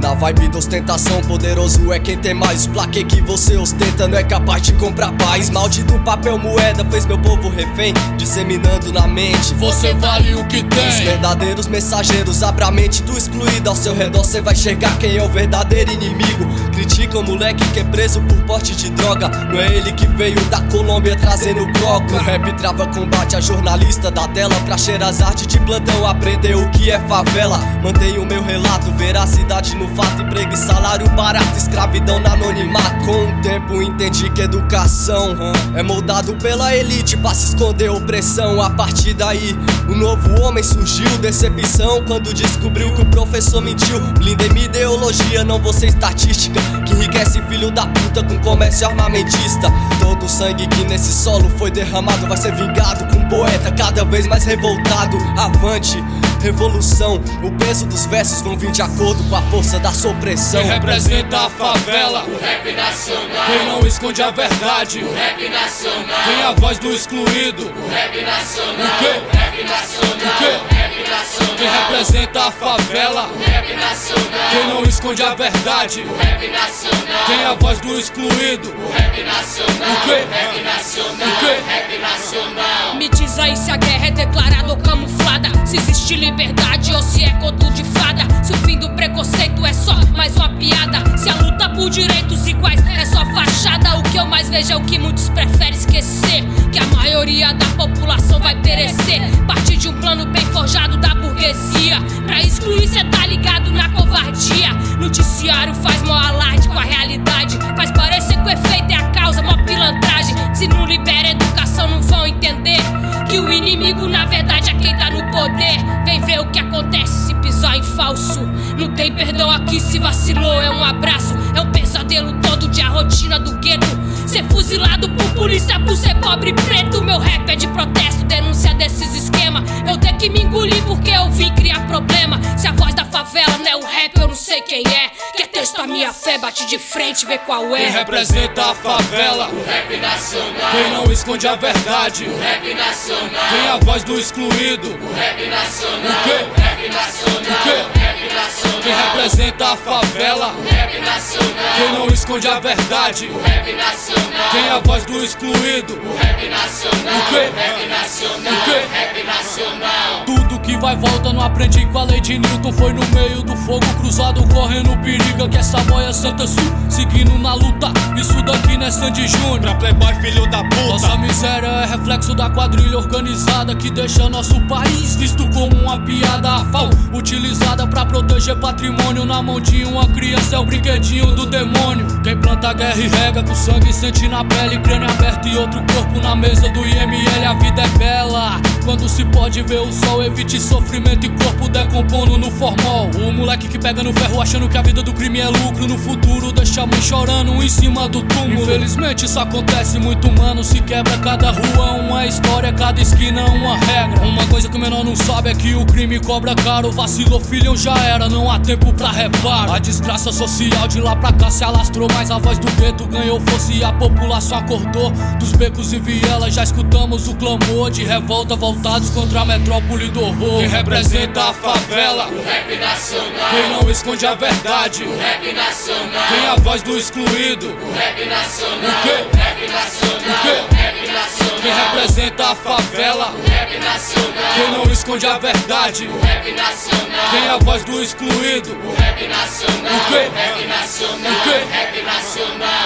Nessa vibe da ostentação, poderoso é quem tem mais. O plaquê que você ostenta não é capaz de comprar paz. Maldito papel moeda fez meu povo refém, disseminando na mente: você vale o que tem. Os verdadeiros mensageiros, abra a mente do excluído. Ao seu redor cê vai enxergar quem é o verdadeiro inimigo. Critica o moleque que é preso por porte de droga. Não é ele que veio da Colômbia trazendo coca. O rap trava combate a jornalista da tela, pra cheirar as artes de plantão, aprender o que é favela. Mantenho o meu relato, veracidade no fato, emprego e salário barato, escravidão na anonimato. Com o tempo entendi que educação é moldado pela elite pra se esconder opressão. A partir daí o novo homem surgiu, decepção quando descobriu que o professor mentiu. Blindei minha ideologia, não vou ser estatística que enriquece filho da puta com comércio armamentista. Todo o sangue que nesse solo foi derramado vai ser vingado com um poeta cada vez mais revoltado. Avante, revolução, o peso dos versos vão vir de acordo com a força da sua opressão. Quem representa a favela, o rap nacional. Quem não esconde a verdade, o rap nacional. Quem é a voz do excluído, o rap nacional. O quê? O rap nacional. O quê? O rap nacional. Quem representa a favela, o rap nacional. Quem não esconde a verdade, o rap nacional. Quem é a voz do excluído, o rap nacional. O quê? O rap nacional. O quê? O rap nacional. Me diz aí se a guerra é declarada ou camuflada, se existe liberdade ou se é conto de fada, se o fim do preconceito é só mais uma piada, se a luta por direitos iguais é só fachada. O que eu mais vejo é o que muitos preferem esquecer, que a maioria da população vai perecer. Partir de um plano bem forjado da burguesia, pra excluir cê tá ligado na covardia. Noticiário faz mó alarde com a realidade, faz parecer que o efeito é a causa, mó pilantragem. Se não libera educação não vão entender que o inimigo na verdade é quem tá no poder. Vem ver o que acontece se pisar em falso. Não tem perdão aqui se vacilou, é um abraço. É um pesadelo todo dia, a rotina do gueto. Ser fuzilado por polícia por ser pobre e preto. Meu rap é de protesto, denúncia desses esquema. Eu tenho que me engolir porque eu vim criar problema. Se a voz da favela não é o rap, eu não sei quem é. Quer texto a minha fé, bate de frente, vê qual é. Quem representa a favela, o rap nacional. Quem não esconde a verdade, o rap nacional. Quem é a voz do excluído, o rap nacional. O quê? O rap nacional. O quê? O rap nacional. Quem representa a favela, o rap nacional. Quem não esconde a verdade, o rap nacional. Quem é a voz do excluído, o rap nacional. O quê? O rap nacional. O quê? O rap nacional. Tudo que vai volta, não aprendi com a lei de Newton. Foi no meio do fogo cruzado, correndo periga. Que essa boia Santa Sul, seguindo na luta. Isso daqui não é Sandy Júnior, pra playboy filho da puta. Nossa miséria é reflexo da quadrilha organizada, que deixa nosso país visto como uma piada. A FAO, utilizada pra proteger patrimônio. Na mão de uma criança é o brinquedinho do demônio. Quem planta guerra e rega com sangue sente na pele. Crânio aberto e outro corpo na mesa do IML. A vida é bela quando se pode ver o sol. Evite sofrimento e corpo decompondo no formol. O moleque que pega no ferro achando que a vida do crime é lucro. No futuro deixa a mãe chorando em cima do túmulo. Infelizmente isso acontece muito, mano. Se quebra cada rua uma história, cada esquina uma regra. Uma coisa que o menor não sabe é que o crime cobra caro. Vacilou, filhão, já era, não há tempo pra reparo. A desgraça social de lá pra cá se alastrou, mas a voz do gueto ganhou força e a população acordou. Dos becos e vielas já escutamos o clamor de revolta, voltados contra a metrópole do horror. Quem representa a favela, o rap nacional. Quem não esconde a verdade, o rap nacional. Quem é a voz do excluído, o rap nacional. O quê? O rap nacional. O quê? O rap nacional. Quem representa a favela, o rap nacional. Quem não esconde a verdade, o rap nacional. Quem é a voz do excluído, o rap nacional. O quê? O rap nacional. O quê? O rap nacional.